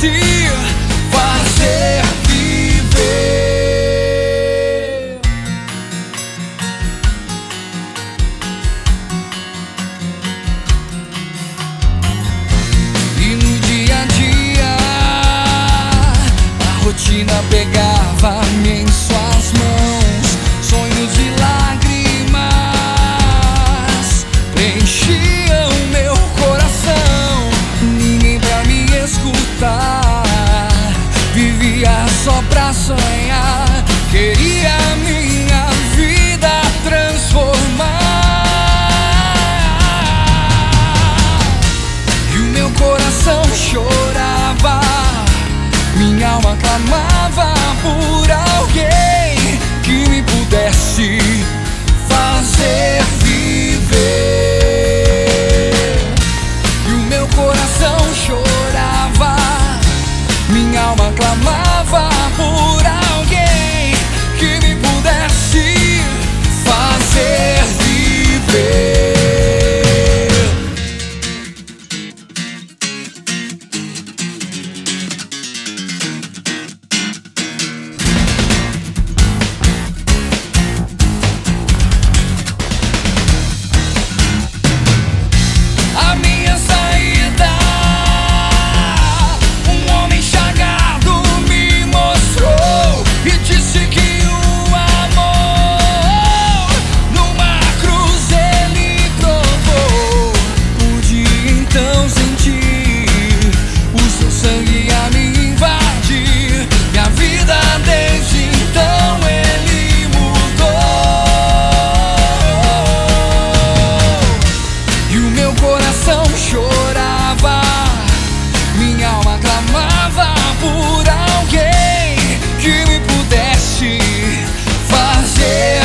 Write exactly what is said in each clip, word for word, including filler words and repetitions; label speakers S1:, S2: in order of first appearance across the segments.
S1: pudesse fazer viver. E no dia a dia a rotina pegava-me em suas mãos, sonhos e lágrimas preenchiam meu coração. Ninguém pra me escutar, vivia só pra sonhar. Queria minha vida transformar. E o meu coração chorava, minha alma clamava por alguém que me pudesse fazer viver. E o meu coração chorava, minha alma clamava por alguém que me pudesse fazer viver. A minha saída, um homem chagado me mostrou e disse que o amor numa cruz ele provou. Pude então sentir o seu sangue a me invadir. Minha vida desde então ele mudou. E o meu coração chorava, minha alma clamava por alguém que me pudesse fazer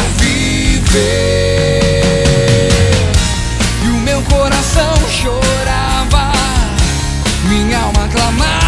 S1: viver. E o meu coração chorava, minha alma clamava